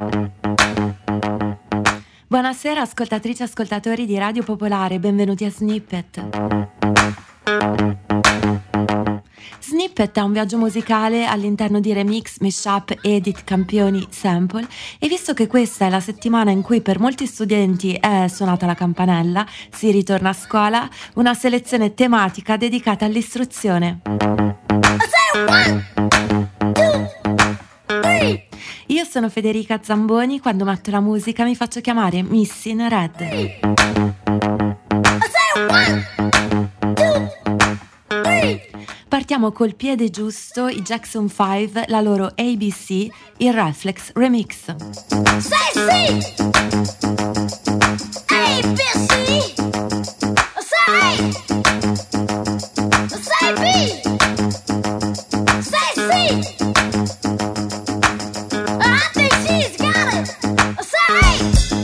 Buonasera ascoltatrici e ascoltatori di Radio Popolare, benvenuti a Snippet. Snippet è un viaggio musicale all'interno di remix, mashup, edit, campioni, sample, e visto che questa è la settimana in cui per molti studenti è suonata la campanella, si ritorna a scuola, una selezione tematica dedicata all'istruzione. Io sono Federica Zamboni, quando metto la musica mi faccio chiamare Miss in Red. Partiamo col piede giusto, i Jackson 5, la loro ABC, il Reflex Remix. Say C, ABC, say B, say C. I think she's got it. Say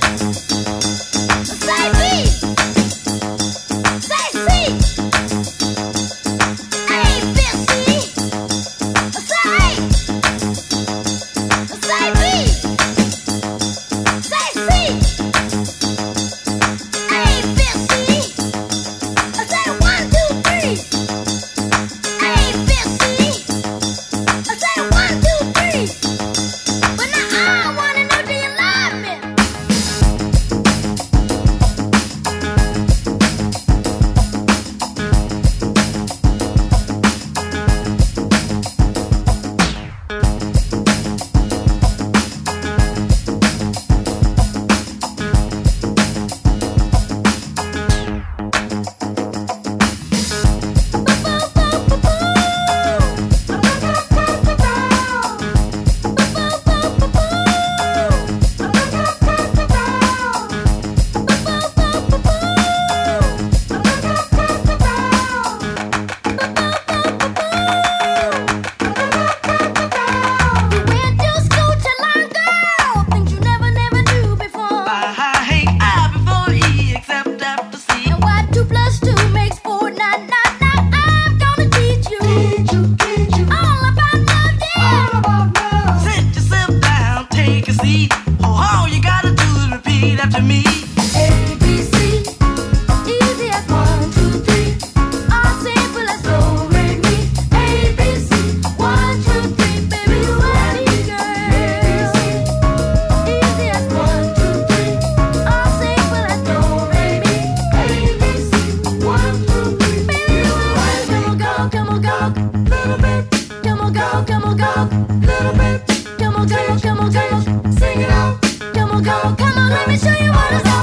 B, say C. Come on, let me show you what it's all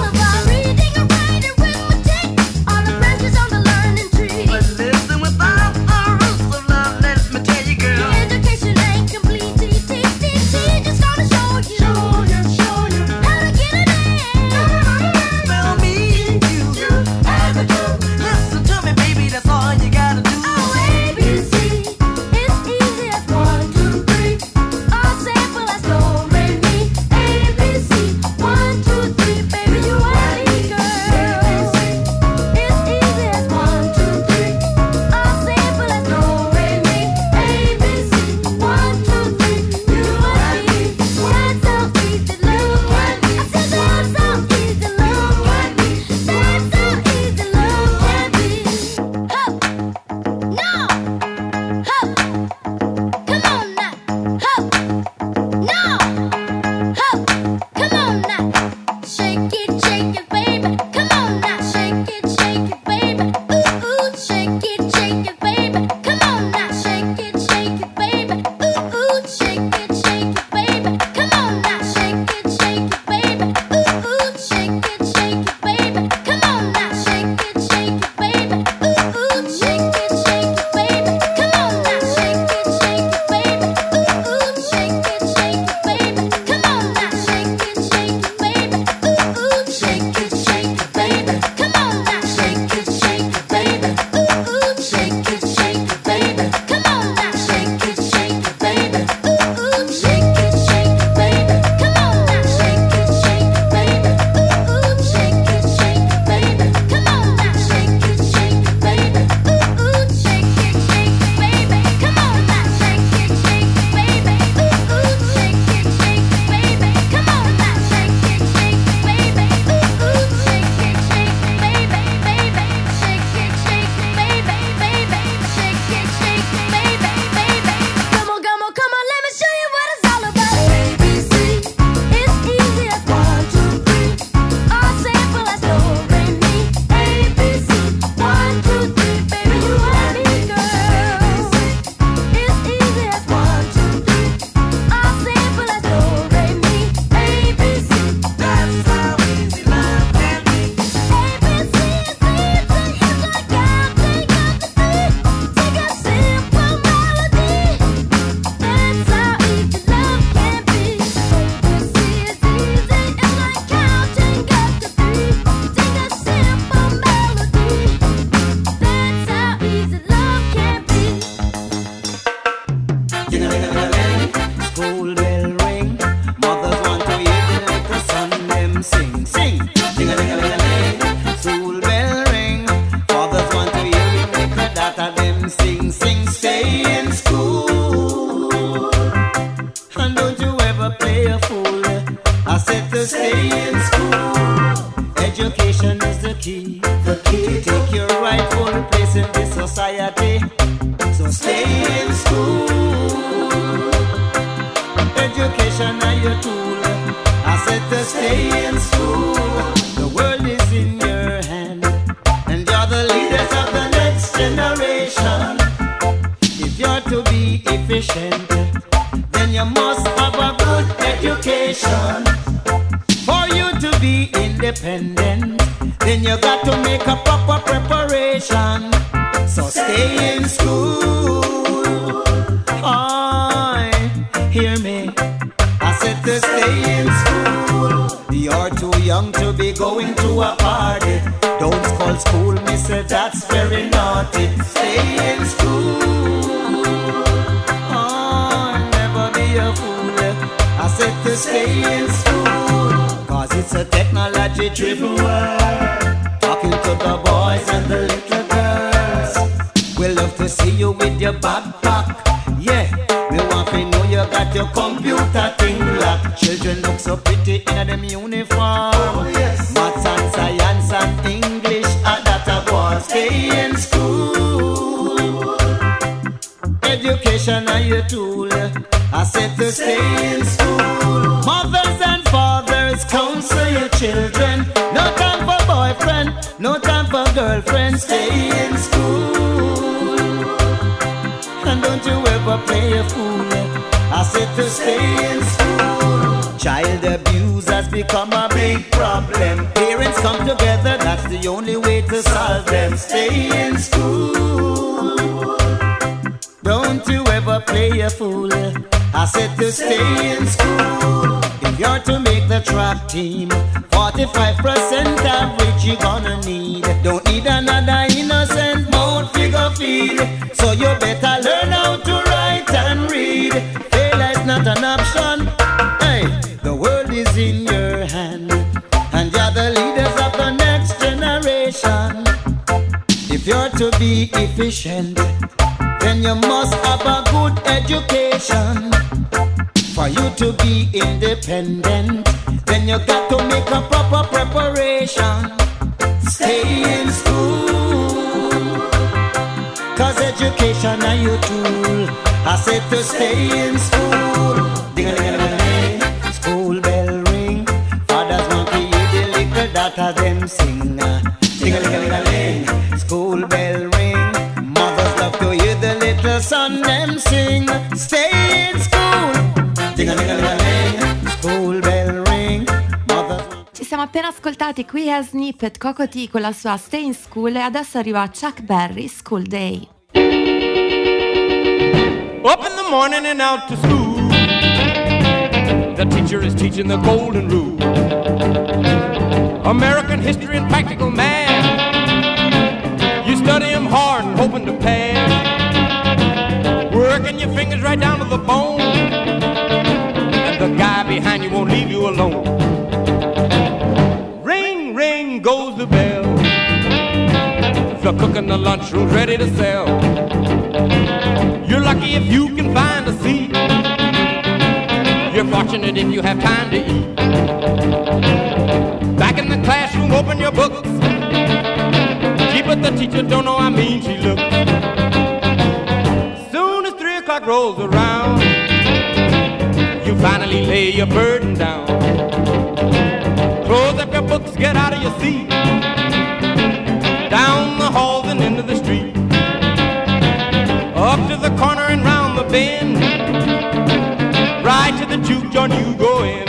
play a fool. I said to stay in school. Education is the key. The key to take your rightful place in this society. So stay in school. Education is your tool. I said to stay in school. The world is in your hand, and you're the leaders of the next generation. If you're to be efficient, then you must have a good education. For you to be independent, then you got to make a proper preparation. So stay in school. Oh, hear me. I said to stay in school. You're too young to be going to a party. Don't call school, me say that's very naughty. Stay in school. Oh, never be a fool. I said to stay in school. Cause it's a technology-driven world. Talking to the boys and the little girls. We love to see you with your backpack. Yeah, we want to know you got your computer thing locked. Children look so pretty in them uniform. Oh, yes. Maths and science and English, that a boy. Stay in school. Education are your tool. I said to stay in school. Mothers and fathers, counsel your children. No time for boyfriend, no time for girlfriend. Stay in school. And don't you ever play a fool. I said to stay in school. Child abuse has become a big problem. Parents come together, that's the only way to solve them. Stay in school. Don't you ever play a fool. I said to stay in school. If you're to make the track team, 45% average you gonna need. Don't need another innocent mouth figure feed. So you better learn how to write and read. Failure is not an option. Hey, the world is in your hand, and you're the leaders of the next generation. If you're to be efficient, then you must have a good education. For you to be independent, then you got to make a proper preparation. Stay in school. Cause education are your tool. I said to stay in school. Ding-a-ling-a-ling-a-ling. School bell ring. Fathers want to hear the little daughter them sing. Ding-a-ling-a-ling-a-ling. School bell ring. Mothers love to hear the little son them sing. Stay in school. Ding-a-ling-a-ling-a-ling. School bell ring. Mothers. Ci siamo appena ascoltati qui a Snippet Coco T con la sua Stay in School e adesso arriva Chuck Berry, School Day. Up in the morning and out to school. The teacher is teaching the golden rule. American history and practical math. You study them hard and hoping to pass. Working your fingers right down to the bone. And the guy behind you won't leave you alone. Ring, ring goes the bell. The cook in the lunchroom's ready to sell. You're lucky if you can find a seat. You're fortunate if you have time to eat. Back in the classroom, open your books. Gee, but the teacher don't know how mean she looks. Soon as 3 o'clock rolls around, you finally lay your burden down. Close up your books, get out of your seat. Down the halls and into the street. Up to the corner and round the bend. Right to the juke joint you go in.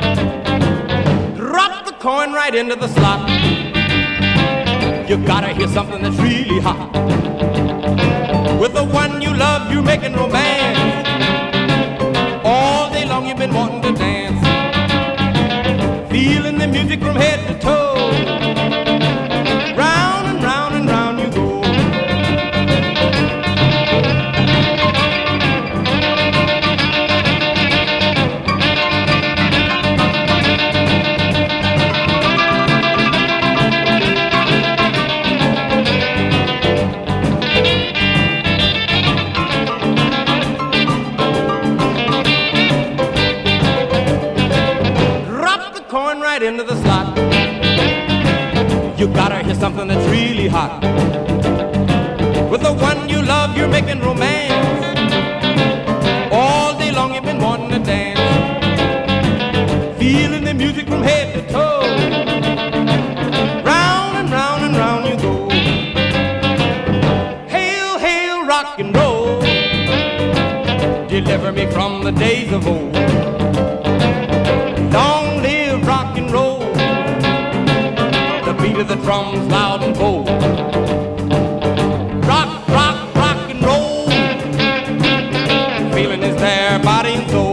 Drop the coin right into the slot. You gotta hear something that's really hot. With the one you love, you're making romance. All day long you've been wanting to dance. Feeling the music from head to toe. Round and round and round you go. right into the slot. You gotta hear something that's really hot. With the one you love, you're making romance. All day long you've been wanting to dance. Feeling the music from head to toe. Round and round and round you go. Hail, hail, rock and roll. Deliver me from the days of old. Long live rock and roll. The beat of the drums loud and bold. Rock, rock, rock and roll. Feeling is there, body and soul.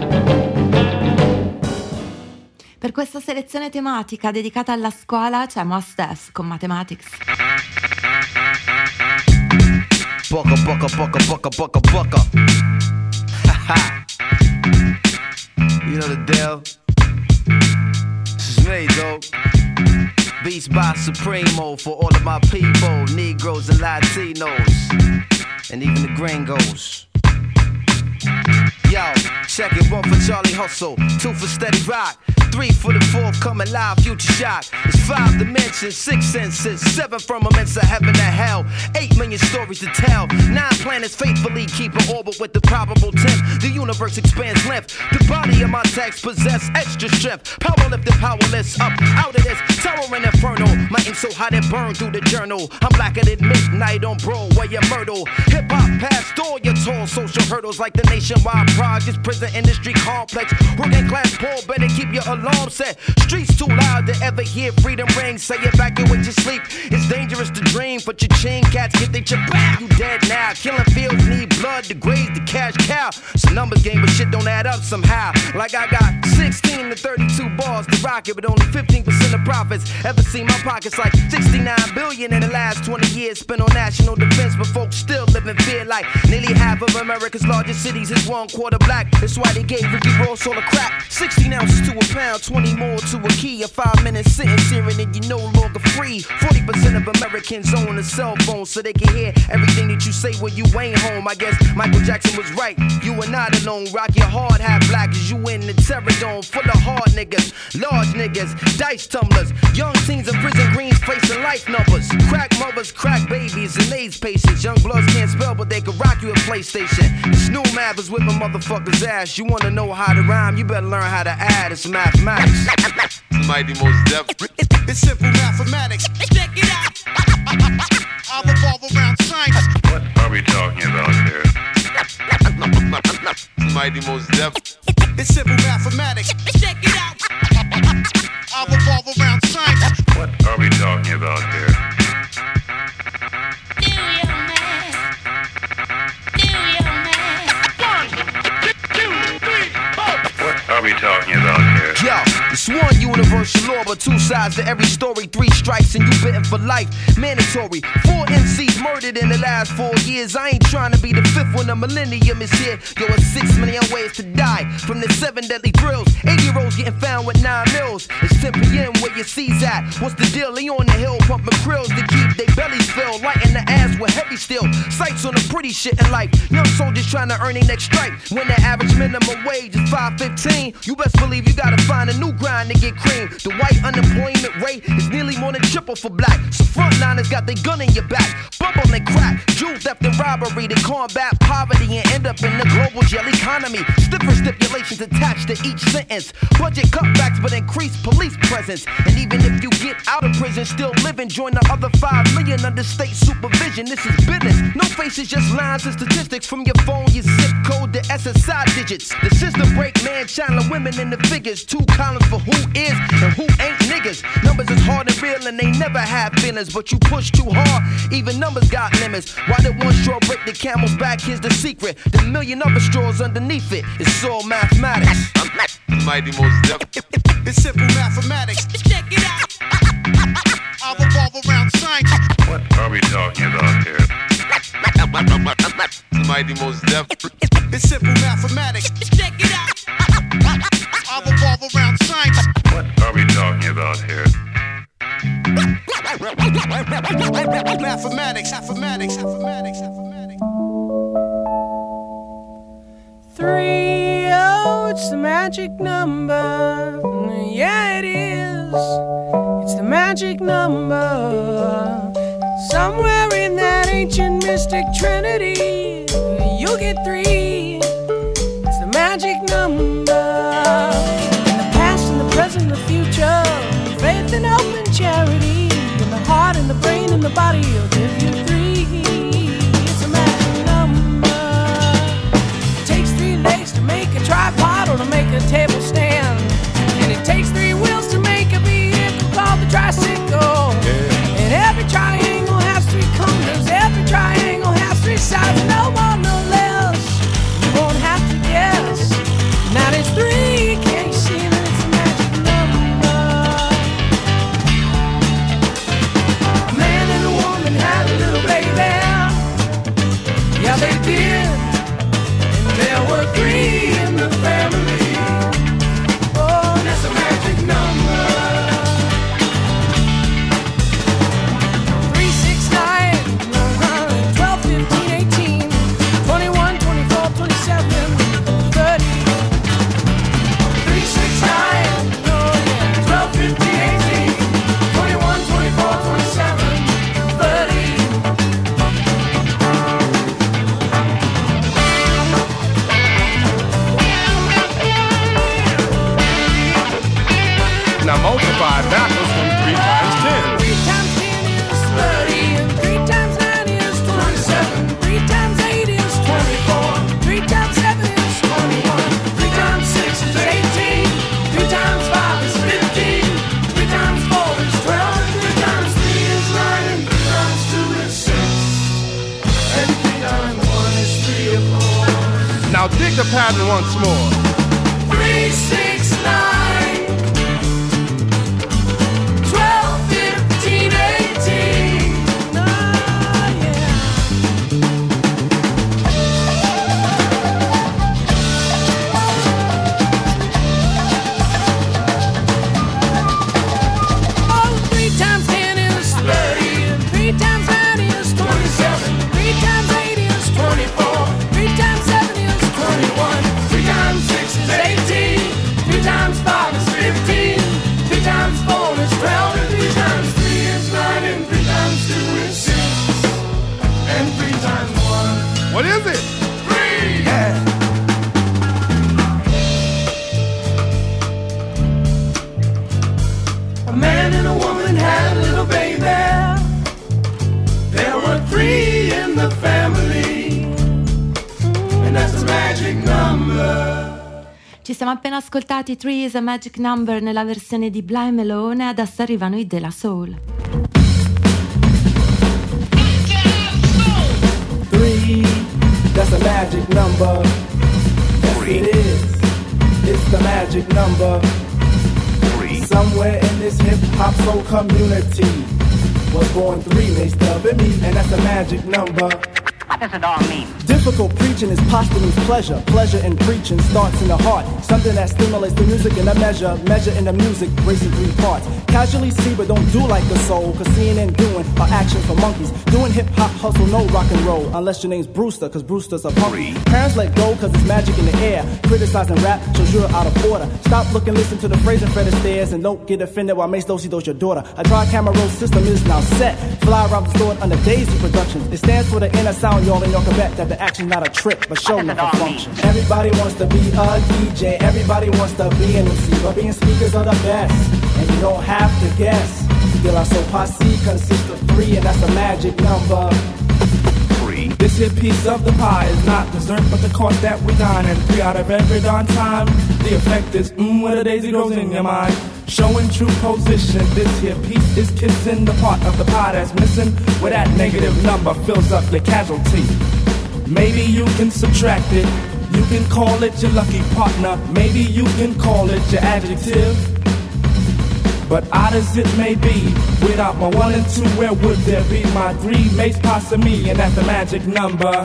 Per questa selezione tematica dedicata alla scuola c'è Mos Def con Mathematics. Bucka, bucka, bucka, bucka, bucka, bucka. Ha. You know the deal. This is me, though. Beats by Supremo for all of my people, Negroes and Latinos, and even the gringos. Yo, check it, 1 for Charlie Hustle, 2 for Steady Rock, 3 for the forthcoming live Future Shock. It's 5 dimensions, 6 senses, 7 firmaments of heaven and hell, 8 million stories to tell, 9 planets faithfully keep an orbit with the probable 10th. The universe expands length. The body of my text possess extra strength. Power lifted, powerless, up out of this terror and inferno. My ink so hot it burned through the journal. I'm blacker than midnight on Broadway and Myrtle. Hip hop past all your tall social hurdles like the nationwide projects, prison industry complex. Working class poor, better keep your alarm set. Streets too loud to ever hear freedom ring. Say evacuate your sleep. It's dangerous to dream, but your chain cats get they chip back. You dead now. Killing fields need blood to graze the cash cow. It's a numbers game, but shit don't add up somehow. Like I got 16 to 32 bars to rock it, but only 15% of profits. Ever seen my pockets like 69 billion in the last 20 years spent on national defense, but folks still live in fear like nearly half of America's largest cities is 1/4 black. That's why they gave Ricky Ross all the crack. 16 ounces to a pound, 20 more to a key. A 5-minute sentence hearing and you're no longer free. 40% of Americans own a cell phone so they can hear everything that you say when you ain't home. I guess Michael Jackson was right. You are not alone. Rock your hard hat black as you in the terror dome. Full of hard niggas, large niggas, dice tumblers. Young teens in prison greens facing life numbers. Crack mothers, crack babies, and AIDS patients. Young bloods can't spell, but they can rock you a PlayStation. Snoop Mav is whipping motherfuckers' ass. You wanna know how to rhyme, you better learn how to add. It's mathematics. Mighty Mos Def. It's simple mathematics. Check it out. I'll revolve around science. What are we talking about here? Mighty Mos Def. It's simple mathematics. Check it out. I'll revolve around science. What are we talking about here? Do your math. Do your math. 1, 2, 3, 4. What are we talking about here? Yo, it's one universal law, but 2 sides to every story. 3 strikes and you bitten for life. Mandatory. 4 MCs murdered in the last 4 years. I ain't trying to be the 5th when the millennium is here. Yo, it's 6 million ways to die from the 7 deadly thrills. 8-year-olds getting found with 9 mils. It's 10 p.m. where your C's at. What's the deal? They on the hill pumping krills to keep their bellies filled. Lighting the ass with heavy steel. Sights on the pretty shit in life. Young soldiers trying to earn their next strike. When the average minimum wage is $5.15, you best believe you gotta find a new grind to get cream. The white unemployment rate is nearly more than triple for black. So frontliners got their gun in your back. Bubble and crack, jewel theft and robbery to combat poverty and end up in the global jail economy. Stiffer stipulations attached to each sentence. Budget cutbacks but increased police presence. And even if you get out of prison, still living, join the other 5 million under state supervision. This is business. No faces, just lines and statistics from your phone, your zip code, the SSI digits. The system break man, channeling women in the figures. 2 columns for who is and who ain't niggas. Numbers is hard and real and they never have feelings, but you push too hard, even numbers got limits. Why did one straw break the camel's back? Here's the secret. The million other straws underneath it. It's all mathematics. Mighty Mos Def. It's simple mathematics. Check it out. I'll revolve around science. What are we talking about here? Mighty Mos Def. It's simple mathematics. Check it out. I'll revolve around science. What are we talking about here? Mathematics, mathematics, mathematics, mathematics. 3, oh, it's the math. magic number. Yeah, it is. It's the magic number. Somewhere in that ancient mystic trinity, you'll get 3. It's the magic number. In the past, in the present, the future, faith and hope and charity, in the heart and the brain and the body, you'll give you 3. It's a magic number. It takes 3 legs to make a tripod or to make a table stand, and it takes 3 wheels to make a vehicle called the tricycle. And every triangle has 3 corners, every triangle has 3 sides, no more, no less. You won't have to guess. Now there's 3, can't you see that it's a magic number? A man and a woman had a little baby. Yeah, they did. And there were 3 in the family. Oh, that's a magic number. 3, 6, 9, 12, 15, 18, 21, 24, 27, 30. 3, 6, 9, 12, 15, 18, 21, 24, 27, 30. Now multiply that was from 3 times 10. 3 times 10 is 30, and 3 times 9 is 27. 3 times 8 is 24. 3 times 7 is 21. 3 times 6 is 18. 3 times 5 is 15. 3 times 4 is 12. 3 times 3 is 9. And 3 times 2 is 6. And 3 times 1 is 3 or 4. Now dig the pattern once more. 3, 6, 9. 12, 15, 18. Ah, yeah. Oh, 3 times 10 is 30. And 3 times 9 is 27. 3 times 8 is 24. 3 times 7 is 21. 3 times 6 is 18. 3 times 5 is 15. 3 times 4 is 12. And 3 times 3 is 9. And 3 times 2 is 6. And 3 times 1. What is it? 3! Yeah. A man and a woman had a little baby. There were 3 in the family. And that's a magic number. Ci siamo appena ascoltati 3 is a Magic Number nella versione di Bly Melone, adesso arrivano i De La Soul. 3, that's a magic number. Yes, it is. It's the magic number. 3. Somewhere in this hip-hop soul community was born 3 mixed up in me, and that's a magic number. What does it all mean? Difficult preaching is posthumous pleasure. Pleasure in preaching starts in the heart. Something that stimulates the music in a measure. Measure in the music, racing 3 parts. Casually see but don't do like the soul. Cause seeing and doing are actions for monkeys. Doing hip-hop hustle, no rock and roll. Unless your name's Brewster, cause Brewster's a punk. Parents let go cause it's magic in the air. Criticizing rap shows you're out of order. Stop looking, listen to the phrase in Fred Astaire, and don't get offended while Mace Dosey does your daughter. A tri-camera roll system is now set. Fly around the store under Daisy Productions. It stands for the inner sound, y'all, and y'all can bet that the action's not a trick, but show enough a function. Everybody wants to be a DJ, everybody wants to be an MC, but being speakers are the best, and you don't have to guess. De La Soul Posse consists of 3, and that's a magic number. 3. This here piece of the pie is not dessert, but the course that we dine, and 3 out of every darn time, the effect is when a daisy grows in your mind. Showing true position, this here piece is kissing the part of the pie that's missing, where that negative number fills up your casualty. Maybe you can subtract it, you can call it your lucky partner, maybe you can call it your adjective. But odd as it may be, without my 1 and 2, where would there be my 3 mates, posse me, and that's the magic number.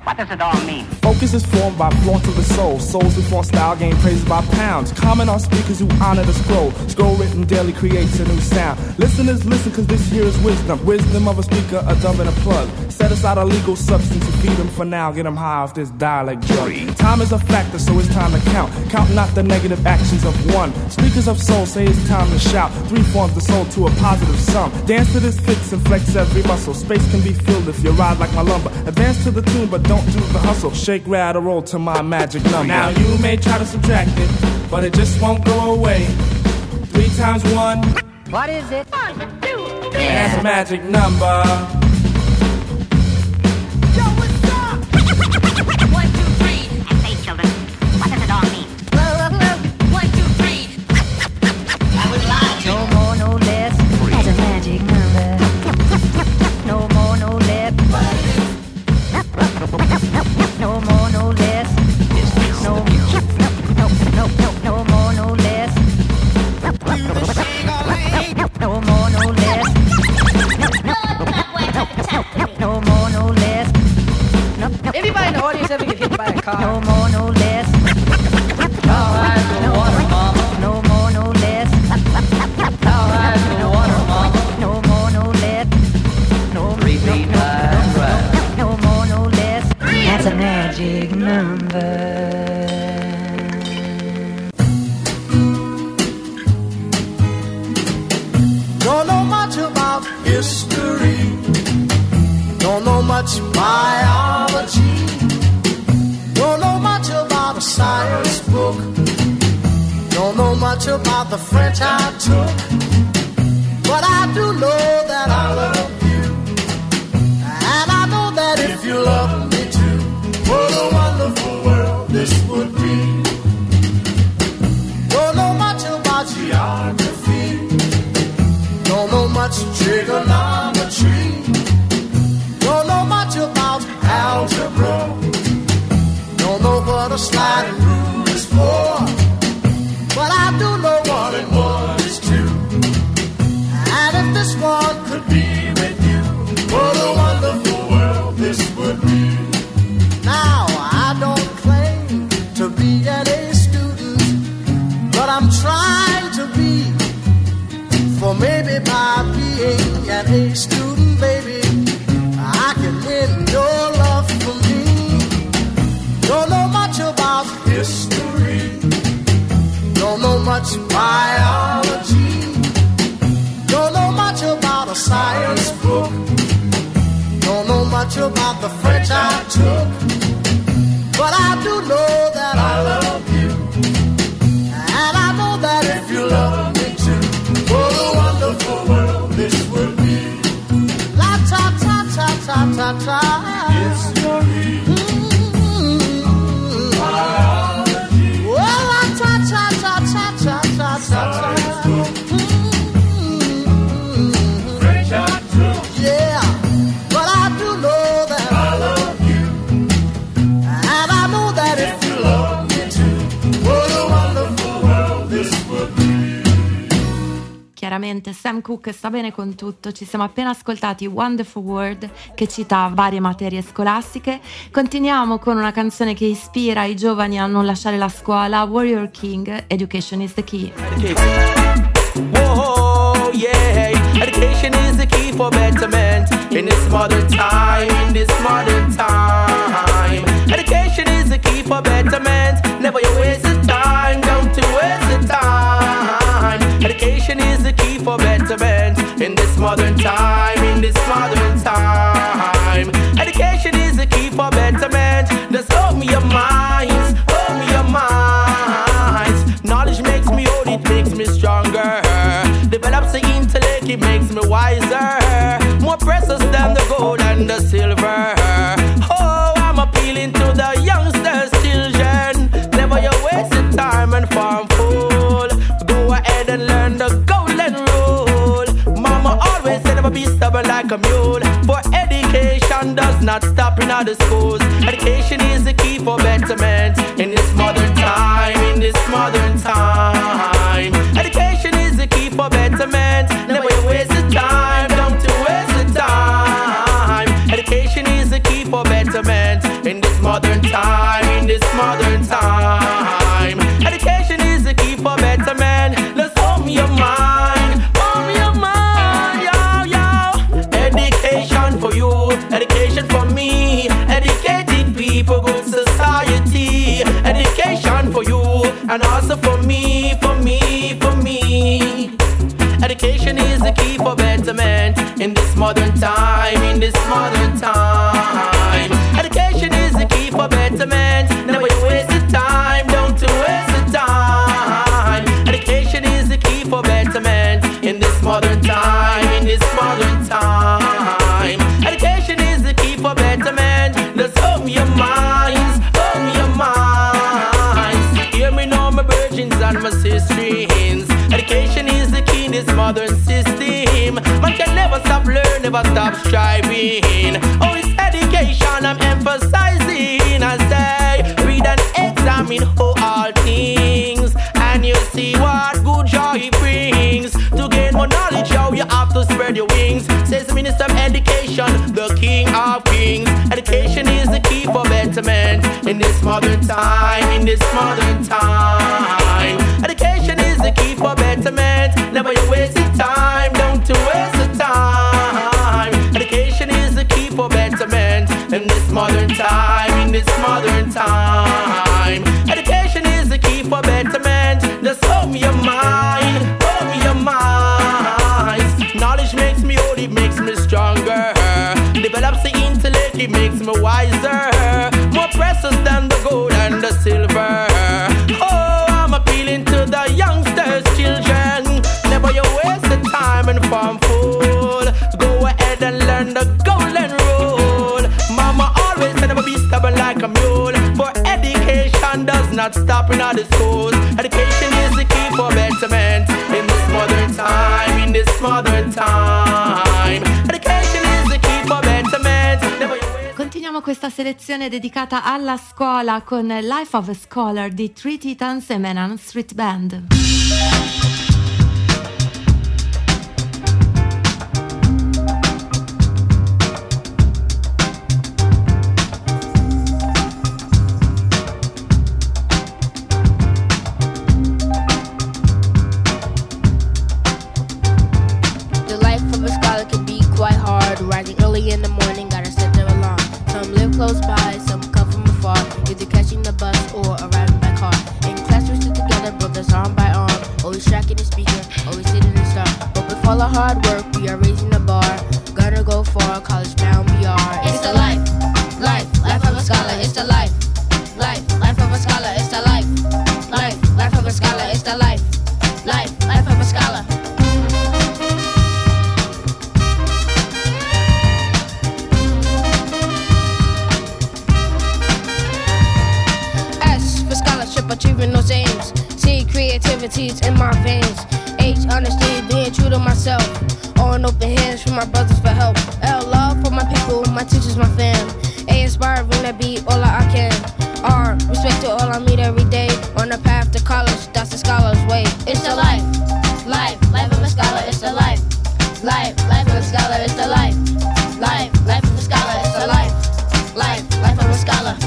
What does it all mean? Focus is formed by flaunt of the soul. Souls who flaunt style gain praises by pounds. Comment on speakers who honor the scroll. Scroll written daily creates a new sound. Listeners listen cause this here is wisdom. Wisdom of a speaker, a dove and a plug. Set aside a legal substance to feed them for now. Get them high off this dialect drug. Time is a factor so it's time to count. Count not the negative actions of one. Speakers of soul say it's time to shout. Three forms the soul to a positive sum. Dance to this fix and flex every muscle. Space can be filled if you ride like my lumber. Advance to the tune but don't do the hustle. Shake, rattle, roll to my magic number. Now you may try to subtract it, but it just won't go away. 3 times 1. What is it? 1, 2, 3. That's a magic number. Yo, what's up? 1, 2, 3. I say, children, what does it all mean? 1, 2, 3. I would lie. No more, no less. That's a magic number. No more, no less. No more, no less. No more, no less. No more, no less. No more, no less. Anybody in the audience ever get hit by a car? No more, no less. All right, no water, mama. No more, no less. All right, no water, mama. No more, no less. No repeat, right. No more, no less. That's a magic number. Don't know much about history. Don't know much biology. Don't know much about a science book. Don't know much about the French I took. But I do know that I love you. And I know that if you love me too, what a wonderful world this would be. Don't know much about geography. Don't know much trigonometry. Don't know much about algebra. Don't know what a sliding rule is for. But I do know 1 and 1 is 2. And if this one could be with you, what a wonderful world this would be. Now I don't claim to be an A student, but I'm trying to be. For maybe by being an A student, baby, I can win your love for me. Don't know much about history. Don't know much biology. Don't know much about a science book. Don't know much about the French I took. But I do know that I love you. And I know that if you love me too, what a wonderful world this would be. La ta ta ta ta ta ta. History. Biology. Well, la ta ta ta ta ta ta ta ta. French I took. Yeah, but I do know that I love you. And I know that if you love me too, what a wonderful world this would be. Chiaramente Sam Cooke sta bene con tutto. Ci siamo appena ascoltati Wonderful World, che cita varie materie scolastiche. Continuiamo con una canzone che ispira i giovani a non lasciare la scuola, Warrior King, Education is the Key. Whoa, yeah, education is the key for betterment in this modern time, in this modern time. Education is the key for betterment. Never you waste the time, don't you waste the time. Education is the key for betterment in this modern time, in this modern time. Education is the key for betterment. Just open your minds, open your minds. Knowledge makes me old, it makes me stronger. Develops the intellect, it makes me wiser. More precious than the gold and the silver. Oh, I'm appealing to the youngsters, children. Never you waste the time and farm fool. Go ahead and learn the golden rule. Mama always said never be stubborn like a mule. For education does not stop in other schools. Education is the key for betterment in this modern time, in this modern time. Education is the key for betterment. Never you waste the time, don't you waste the time. Education is the key for betterment in modern time. Education is the key for better man. Let's open your mind, open your mind, yo, yo. Education for you, education for me. Educated people, good society. Education for you and also for me, for me, for me. Education is the key for betterment in this modern time, in this modern time. Education is the key for betterment. Never you waste the time, don't you waste the time. Education is the key for betterment in this modern time, in this modern time. Education is the key for betterment. Let's open your minds, open your minds. Hear me now, my virgins and my sisterings. Education is the key in this modern system. Man can never stop learning, never stop striving. Oh, it's education I'm emphasizing. I say, read and examine all things, and you see what good joy it brings. To gain more knowledge, how you have to spread your wings. Says the Minister of Education, the King of Kings. Education is the key for betterment in this modern time, in this modern time. Education is the key for betterment. Never you waste your time, don't you waste the time. Education is the key for betterment in this modern time, in this modern time. Education is the key for betterment. Just open your mind, open your minds. Knowledge makes me old, it makes me stronger. Develops the intellect, it makes me wiser. More precious than the gold and the silver. Oh, I'm appealing to the youngsters, children. Never you waste the time and farm food. Go ahead and learn the golden rule. Mama always said never be stubborn like a mule. For education does not stop in all the schools. Education is the key for betterment in this modern time, in this modern time. Education is the key for betterment. Never you waste. Continuiamo questa selezione dedicata alla scuola con Life of a Scholar di Three Titans e Menan Street Band. The life of a scholar can be quite hard. Rising early in the morning, gotta set their alarm. Some live close by, some come from afar, either catching the bus or arriving by car. In class we sit together, brothers arm by arm, always tracking the speaker, always sitting in star. But with all our hard work, we are raising the bar. Gonna go far, college bound we are. It's the life, life, life of a scholar. It's the life, life, life of a scholar. It's the life, life, life of a scholar. It's the life, life, life of a scholar. Achieving those aims, see creativity's in my veins. H, honesty, being true to myself. All in open hands for my brothers for help. L, love for my people, my teachers, my fam. A, inspiring to be all I can. R, respect to all I meet every day. On the path to college, that's the scholar's way. It's the life, life, life of a scholar. It's the life, life, life of a scholar. It's the life, life, life of a scholar. It's the life, life, life of a scholar.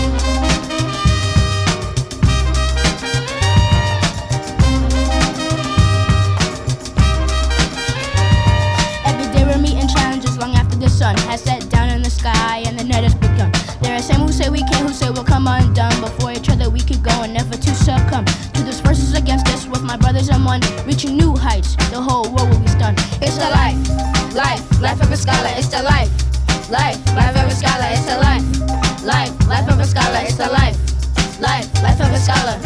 Sun has set down in the sky and the net has begun. There are some who say we can't, who say we'll come undone. Before each other we keep going, never to succumb to this verses against us. With my brothers I'm one, reaching new heights. The whole world will be stunned. It's the life, life, life of a scholar. It's the life, life, life of a scholar. It's the life, life, life of a scholar. It's the life, life, life of a scholar.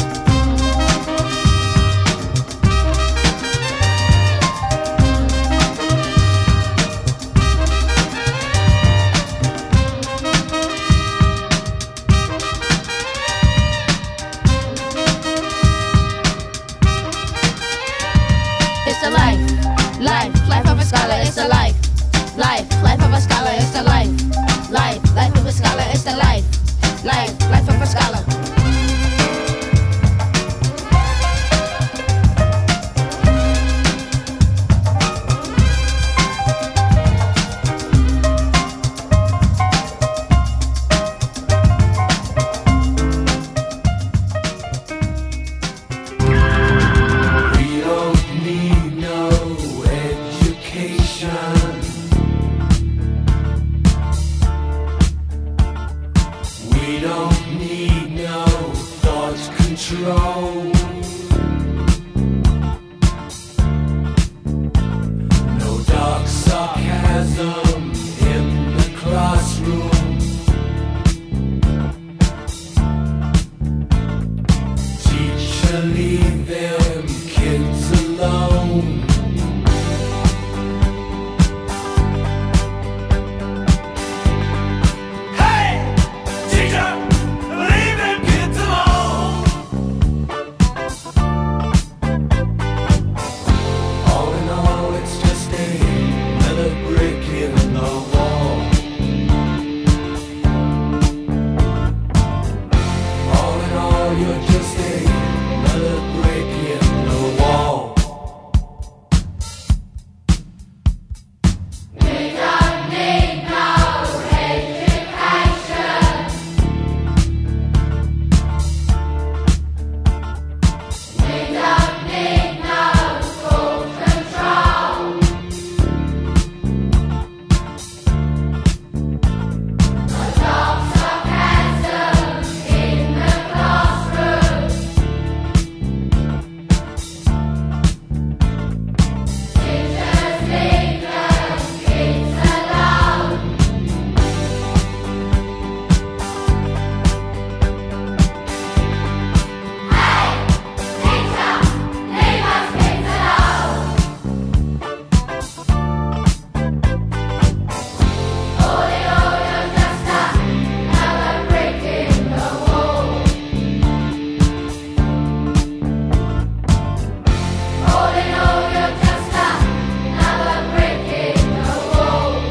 It's the life, life, life of a scholar. It's the life, life, life of a scholar. It's the life, life, life of a scholar. It's the life, life, life of a scholar. alone. Hey, teacher, leave them kids alone. All in all, it's just another brick in the wall. All in all, you're just another brick in the wall. We don't need no education. We don't need no school control. Adopt sarcasm in the classroom. Teachers leave the kids alone. Hey, teacher, leave us kids alone. All in all, you're just another brick in the wall. All in all, you're just another brick in the wall.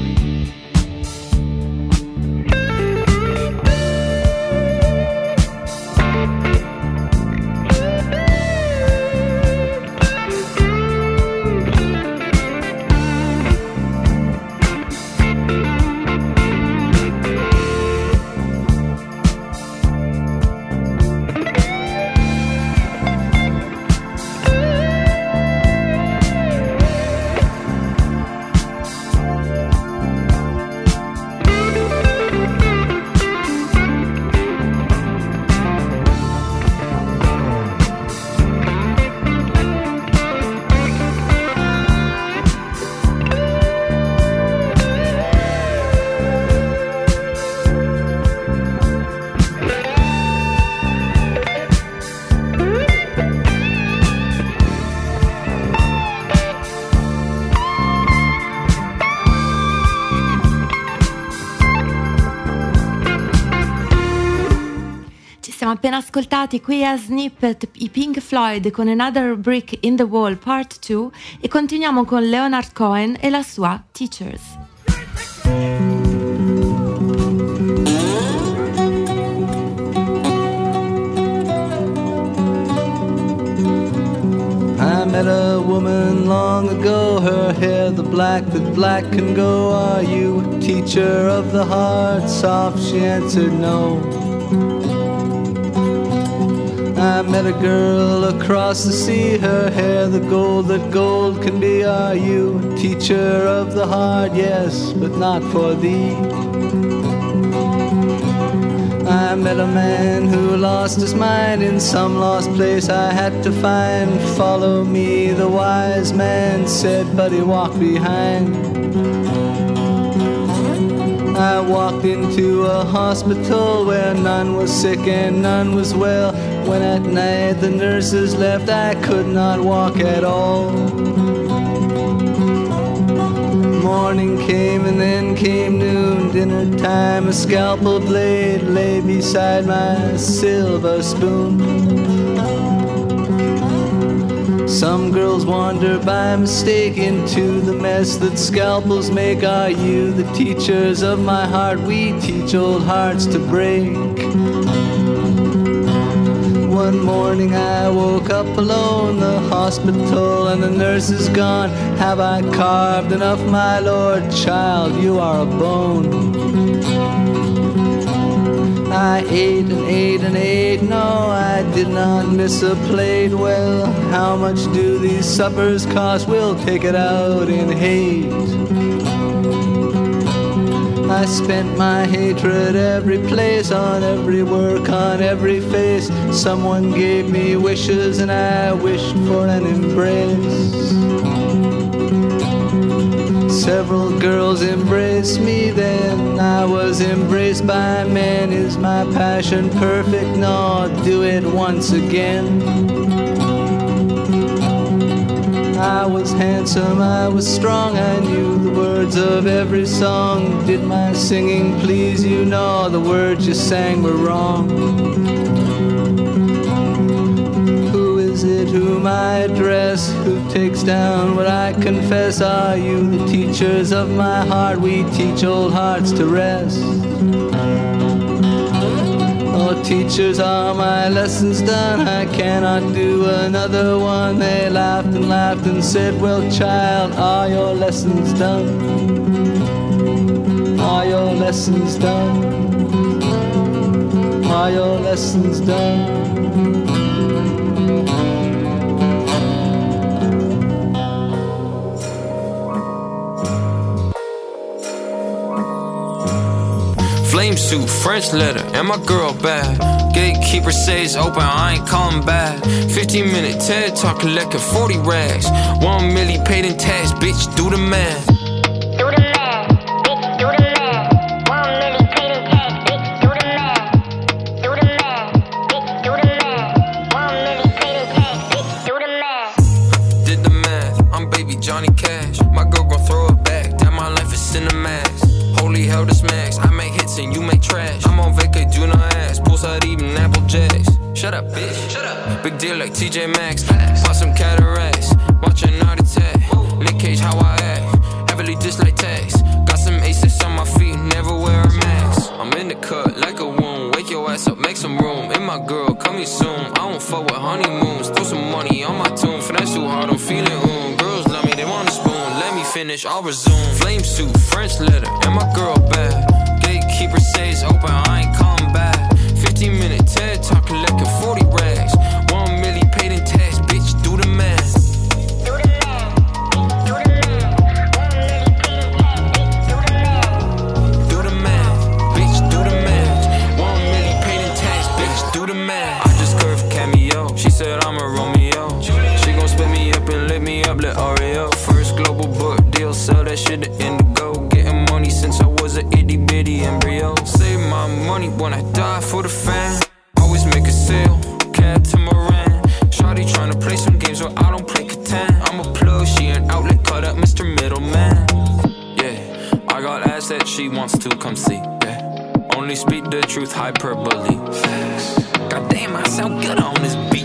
Ci siamo appena ascoltati qui a Snippet i Pink Floyd con Another Brick in the Wall Part 2 e continuiamo con Leonard Cohen e la sua Teachers. I met a woman long ago, her hair the black that black can go. Are you a teacher of the heart? Soft, she answered no. I met a girl across the sea, her hair the gold that gold can be. Are you a teacher of the heart? Yes, but not for thee. I met a man who lost his mind in some lost place I had to find. Follow me, the wise man said, but he walked behind. I walked into a hospital where none was sick and none was well. When at night the nurses left, I could not walk at all. Morning came and then came noon, dinner time. A scalpel blade lay beside my silver spoon. Some girls wander by mistake into the mess that scalpels make. Are you the teachers of my heart? We teach old hearts to break. One morning I woke up alone, the hospital and the nurse is gone. Have I carved enough, my lord? Child, you are a bone. I ate and ate and ate, no, I did not miss a plate. Well, how much do these suppers cost? We'll take it out in hate. I spent my hatred every place, on every work, on every face. Someone gave me wishes and I wished for an embrace. Several girls embraced me, then I was embraced by men. Is my passion perfect? No, do it once again. young, I was handsome, I was strong, I knew the words of every song. Did my singing please you? No, the words you sang were wrong. Who is it whom I address? Who takes down what I confess? Are you the teachers of my heart? We teach old hearts to rest. Oh, teachers, are my lessons done? I cannot do another one. They laughed and said, well, child, are your lessons done? Are your lessons done? Are your lessons done? Flame suit, French letter, and my girl bad. Gatekeeper says open, I ain't calling back. 15-minute TED Talk collecting 40 rags. 1 million paid in tax, bitch, do the math. Do the math, bitch, do the math. 1 million paid in tax, bitch, do the math. Do the math, bitch, do the math. 1 million paid in tax, bitch, do the math. Did the math, I'm baby Johnny Cash. My girl gon' throw it back, that my life is cinemax. Holy hell, this max, I make hits and you make trash. I'm on vacay, do not ask, poolside eating Apple Jacks. Shut up, bitch, shut up. Big deal like TJ Maxx. Pop some cataracts, watch an art attack. Nick Cage, how I act, heavily dislike tax. Got some aces on my feet, never wear a mask. I'm in the cut like a wound, wake your ass up, make some room. And my girl, coming soon, I don't fuck with honeymoons. Throw some money on my tune, finesse too hard, I'm feeling Girls love me, they want a spoon. Let me finish, I'll resume. Flame suit, French letter, and my girl bad. Gatekeeper says open, I ain't calling back. 15-minute TED Talk collecting 40 rags. 1 million paid in tax, bitch, do the math. Do the math, bitch, do the math. 1 million paid in tax, bitch, do the math. Do the math, bitch, do the math. 1 million paid in tax, bitch, do the math. I just curved cameo, she said I'm a Romeo. She gon' split me up and lit me up like Oreo. First global book deal, sell that shit to Indigo. Getting money since I was an itty bitty embryo. Save my money when I die for the fam. Always make a sale, cab to Moran. Shawty tryna play some games where I don't play Catan. I'm a plug, she an outlet, cut up Mr. Middleman. Yeah, I got ass that she wants to come see. Yeah, only speak the truth, hyperbole. Facts. Goddamn, I sound good on this beach.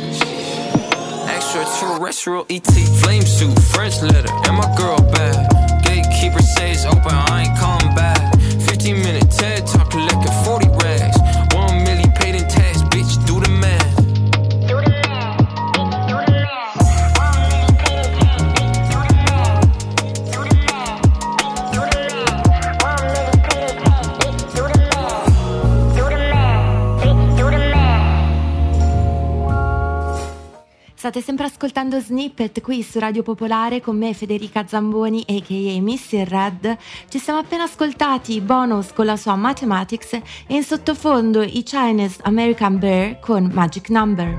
Extraterrestrial ET, flame suit, French letter, and my girl bad. Gatekeeper says open, I ain't calling back. 15-minute TED Talk collecting 40 rags. 1 million paid in tax, bitch, do the math. Do the math, bitch, do the math. 1 million paid in tax, bitch, do the math. Do the math, bitch, do the math. 1 million paid in tax, bitch, do the math. Do the math, bitch, do the math. State sempre ascoltando Snippet qui su Radio Popolare con me Federica Zamboni a.k.a. Missy Red. Ci siamo appena ascoltati Bonus con la sua Mathematics e in sottofondo i Chinese American Bear con Magic Number.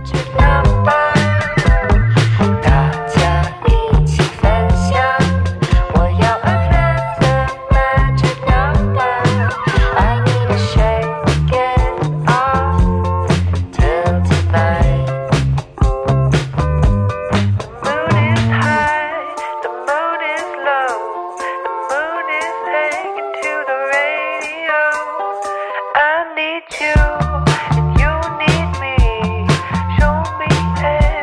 You and you need me. Show me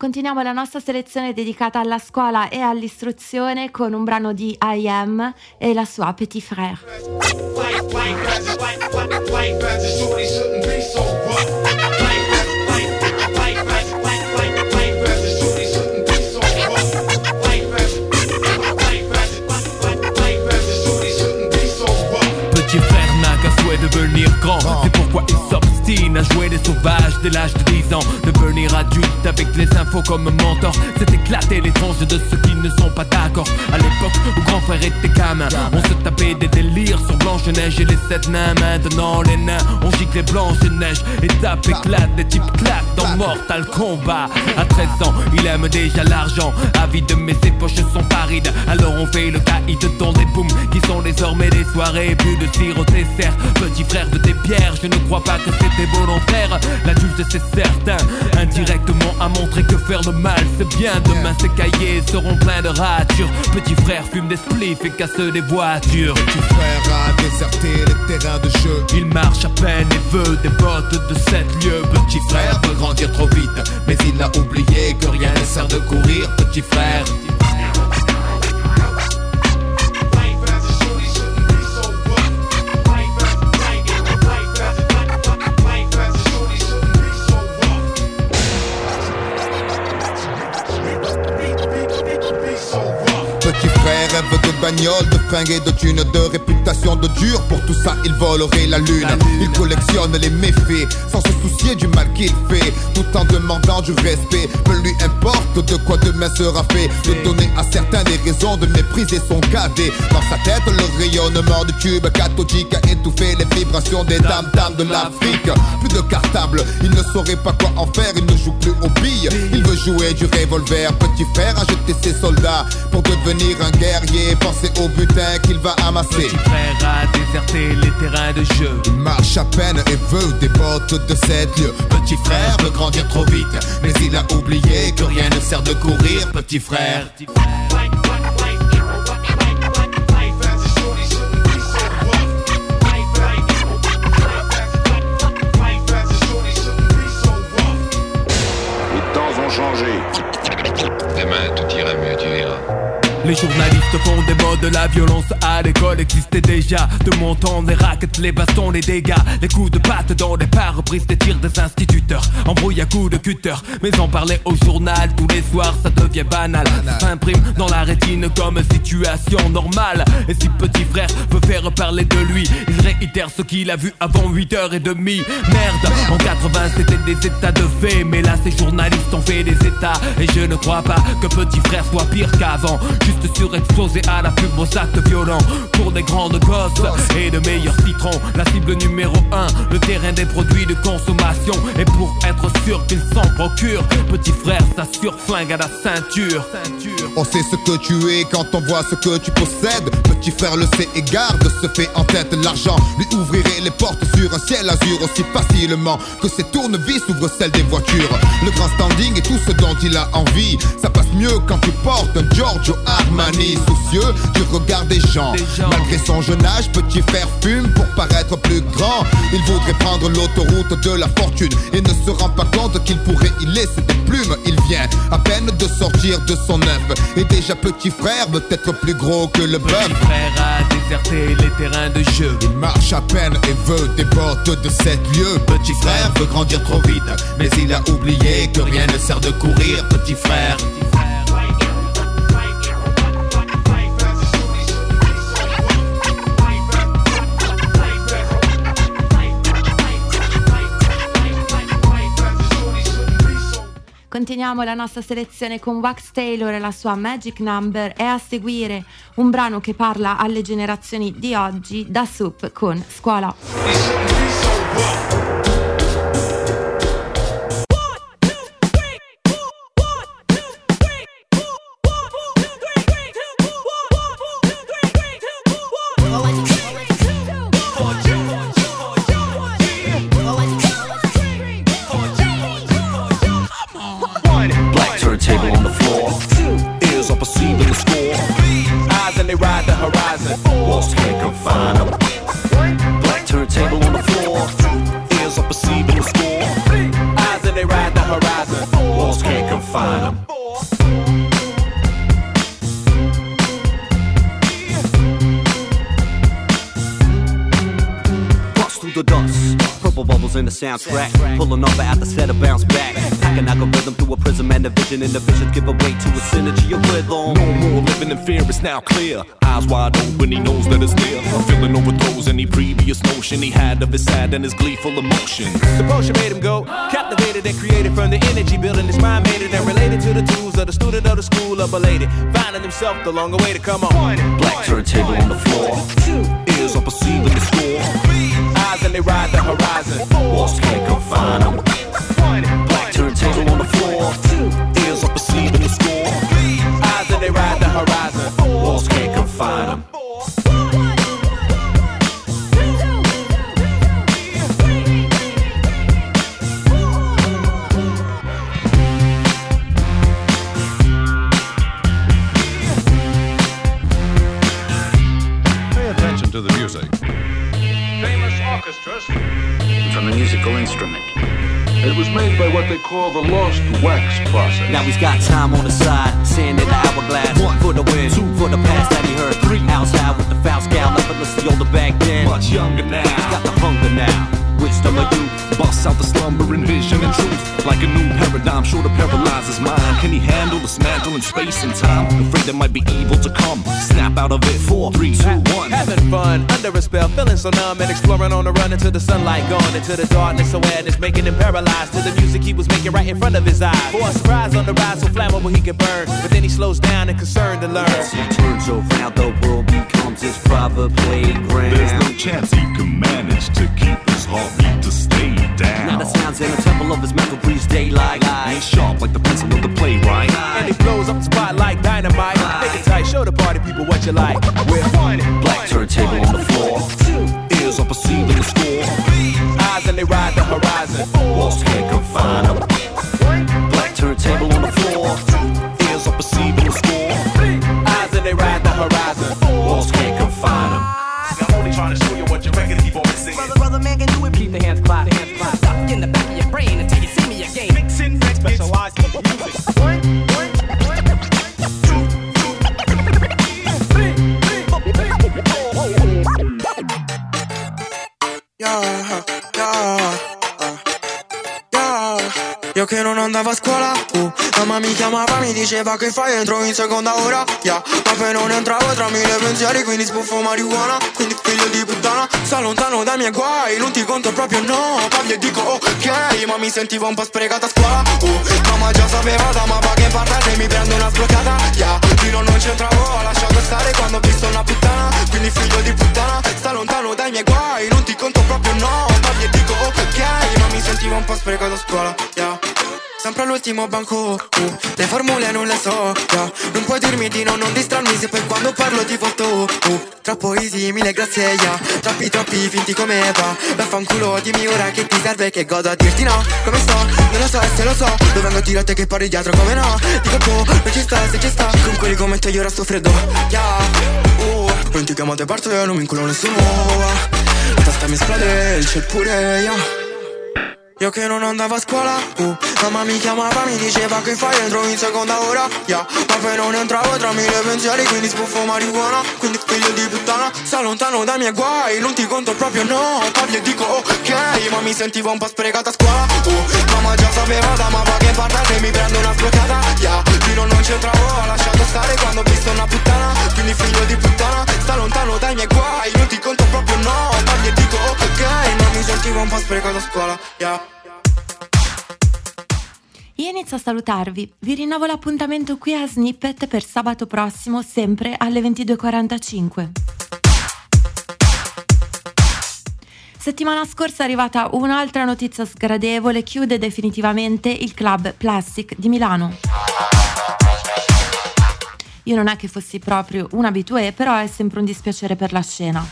Continuiamo la nostra selezione dedicata alla scuola e all'istruzione con un brano di I.Am e la sua Petit Frère. Petit frère n'a qu'un souhait de devenir grand. C'est pourquoi il s'obstine à jouer des sauvages dès l'âge de 10 ans. Devenir adulte avec les infos comme mentor, c'est éclater les tranches de ceux qui ne sont pas d'accord. À l'époque où grand frère était gamin, on se tapait des délires sur Blanche-Neige et les 7 nains. Maintenant les nains, on gicle les Blanche-Neige. Étape éclate, des types claquent dans Mortal Kombat. À 13 ans, il aime déjà l'argent, avide mais ses poches sont parides. Alors on fait le caïd dans des booms qui sont désormais des soirées. Plus de sirop dessert, petit frère de tes pierres. Je ne crois pas que c'était volontaire. L'adulte c'est certain, indirectement a montré que faire le mal c'est bien. Demain ses cahiers seront pleins de ratures. Petit frère fume des spliffs et casse des voitures. Petit frère a déserté les terrains de jeu. Il marche à peine et veut des bottes de 7 lieues. Petit frère veut grandir trop vite, mais il a oublié que rien ne sert de courir. Petit frère. Petit frère rêve de bagnole, de fringues et de thunes, de réputation de dur. Pour tout ça il volerait la lune. Il collectionne les méfaits sans se soucier du mal qu'il fait, tout en demandant du respect. Peu lui importe de quoi demain sera fait. De donner à certains des raisons de mépriser son cadet. Dans sa tête le rayonnement du tube cathodique a étouffé les vibrations des dames de l'Afrique. Plus de cartable, il ne saurait pas quoi en faire. Il ne joue plus aux billes, il veut jouer du revolver. Petit frère a jeté ses soldats pour devenir un guerrier. Pensez au butin qu'il va amasser. Petit frère a déserté les terrains de jeu. Il marche à peine et veut des bottes de 7 lieues. Petit frère veut grandir trop vite, mais il a oublié que rien ne sert de courir. Petit frère. Les temps ont changé. Demain, tout ira mieux, tu verras. Les journalistes font des modes, la violence à l'école existait déjà. De mon temps, les raquettes, les bastons, les dégâts, les coups de patte dans les pare-brises, des tirs des instituteurs, embrouille à coups de cutter. Mais en parler au journal tous les soirs, ça devient banal. Ça s'imprime dans la rétine comme situation normale. Et si petit frère veut faire parler de lui, il réitère ce qu'il a vu avant 8h30. Merde, en 80 c'était des états de fait, mais là ces journalistes ont fait des états. Et je ne crois pas que petit frère soit pire qu'avant. Juste surexposé à la pub aux actes violents. Pour des grandes gosses et de meilleurs citrons. La cible numéro 1, le terrain des produits de consommation. Et pour être sûr qu'il s'en procure, petit frère s'assure flingue à la ceinture. On sait ce que tu es quand on voit ce que tu possèdes. Petit frère le sait et garde ce fait en tête. L'argent lui ouvrirait les portes sur un ciel azur aussi facilement que ses tournevis ouvrent celles des voitures. Le grand standing et tout ce dont il a envie, ça passe mieux quand tu portes un Giorgio Armani. Soucieux du regard des gens. Malgré son jeune âge, petit frère fume pour paraître plus grand. Il voudrait prendre l'autoroute de la fortune et ne se rend pas compte qu'il pourrait y laisser des plumes. Il vient à peine de sortir de son œuf et déjà petit frère veut être plus gros que le bœuf. Petit frère a déserté les terrains de jeu. Il marche à peine et veut des bottes de 7 lieues. Petit frère veut grandir trop vite, mais il a oublié que rien ne sert de courir. Petit frère. Continuiamo la nostra selezione con Wax Taylor e la sua Magic Number e a seguire un brano che parla alle generazioni di oggi, Da Soup con Scuola. Table on the floor, ears are perceiving the score. Eyes and they ride the horizon. Walls can't confine them. Black turntable on the floor, ears are perceiving the score. Eyes and they ride the horizon. walls can't confine them. Through the dust, purple bubbles in the soundtrack, pulling over at the set of bounce back, packing algorithm through a prism and a vision, and the visions give away to a synergy of rhythm. No more living in fear, it's now clear. Eyes wide open, he knows that it's near. A feeling overthrows any previous notion he had of his sad and his gleeful emotion. The potion made him go, captivated and created from the energy building his mind made it and related to the tools of the student of the school of belated, finding himself the longer way to come on. Black turntable on the floor, ears are perceiving the score. Eyes and they ride the horizon, walls can't confine them. Black turntable on the floor, ears are perceiving the score. Eyes and they ride the horizon, walls can't confine them. Pay attention to the music. From a musical instrument. It was made by what they call the lost wax process. Now he's got time on the side, sand in the hourglass. 1 for the win, 2 for the past that he heard. 3 hours high with the foul scowl, effortlessly older back then. Much younger now, he's got the hunger now. Wisdom of youth, busts out the slumbering vision and truth. Like a new paradigm, sure to paralyze his mind. Can he handle this mantle in space and time? Afraid there might be evil to come. Snap out of it, 4, 3, 2, 1. Having fun, under a spell, feeling so numb and exploring on the run into the sunlight, gone into the darkness, awareness, making him paralyzed to the music he was making right in front of his eyes. For a surprise on the rise, so flammable he can burn, but then he slows down and concerned to learn. As he turns around, the world becomes his private playground. There's no chance he can manage to keep his heartbeat to stay down. Now the sounds in the temple of his mental breeze daylight. Ain't sharp like the pencil of the playwright. And he blows up the spot like dynamite. Make it tight, show the party people what you like. We're black turntable on the floor, ears are perceiving the score. Eyes and they ride the horizon, walls can't confine them. Black turntable on the floor, ears are perceiving the score. Eyes and they ride the horizon, walls can't confine them. I'm only trying to show you what your record keep on singing. Brother, man can do it. Keep the hands clapped, Stuck in the back of your brain until you see me again. Mixing, specialized in music. Io che non andavo a scuola, mamma mi chiamava, mi diceva che fai, entro in seconda ora, ma poi non entravo tra mille pensieri, quindi sbuffo marijuana, quindi figlio di puttana, sta lontano dai miei guai, non ti conto proprio no, parli e dico ok, ma mi sentivo un po' sprecata a scuola, mamma già sapeva da mappa che parte mi prendo una sbloccata, fino non c'entravo, ho lasciato stare quando ho visto una puttana, quindi figlio di puttana, sta lontano dai miei guai, non ti conto proprio no, parli e dico ok, ma mi sentivo un po' sprecata a scuola, sempre all'ultimo banco, le formule non le so, non puoi dirmi di no, non distrarmi se poi quando parlo ti foto, troppo easy, mille grazie, troppi finti come va, vaffanculo, dimmi ora che ti serve, che godo a dirti no, come sto, non lo so e se lo so, dove vengo a dire a te che parli dietro, come no, dico po', non ci sta, se ci sta, con quelli come te io ora sto freddo, non ti chiamate parte, non mi inculo nessuno, la testa mi esplode, il ciel pure, Io che non andavo a scuola, mamma mi chiamava, mi diceva che fai, entro in seconda ora, ma poi non entravo tra mille pensieri, quindi sbuffo marijuana, quindi figlio di puttana, sta lontano dai miei guai, non ti conto proprio no, parli e dico ok, ma mi sentivo un po' sprecata a scuola, mamma già sapeva da mamma che parla che mi prendo una sbloccata, fino non c'entravo, ho lasciato stare quando ho visto una puttana, quindi figlio di puttana, sta lontano dai miei guai, non ti conto proprio no, parli e dico ok, ma mi sentivo un po' sprecata a scuola, Io inizio a salutarvi, vi rinnovo l'appuntamento qui a Snippet per sabato prossimo, sempre alle 22:45. Settimana scorsa è arrivata un'altra notizia sgradevole, chiude definitivamente il club Plastic di Milano. Io non è che fossi proprio un habitué, però è sempre un dispiacere per la scena.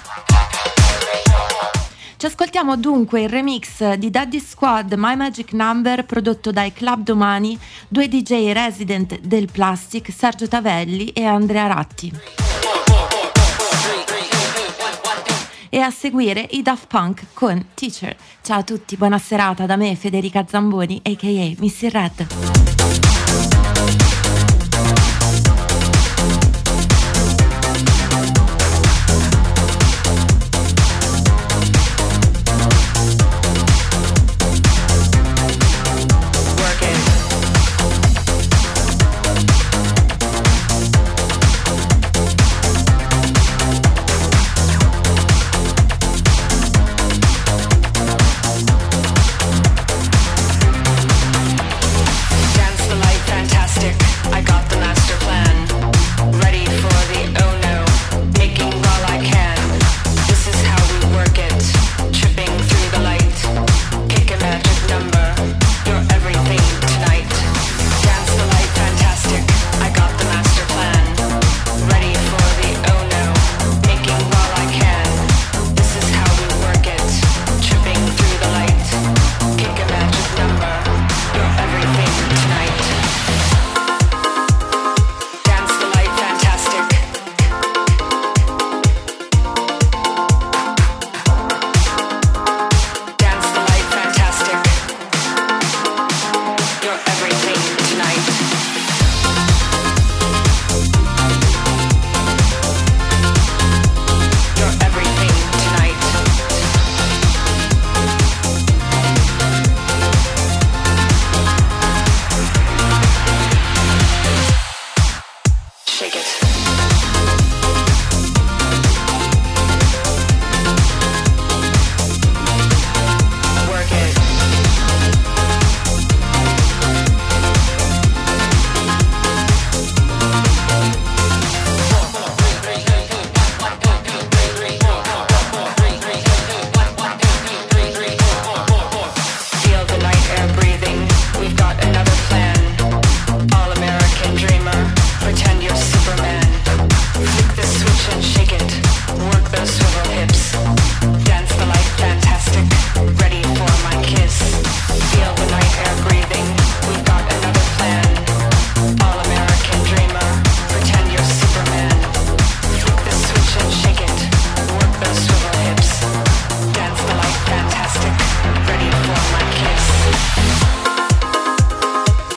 Ci ascoltiamo dunque il remix di Daddy Squad My Magic Number prodotto dai Club Domani, due DJ resident del Plastic, Sergio Tavelli e Andrea Ratti. e a seguire i Daft Punk con Teacher. Ciao a tutti, buona serata da me Federica Zamboni a.k.a. Missy Red. Everything.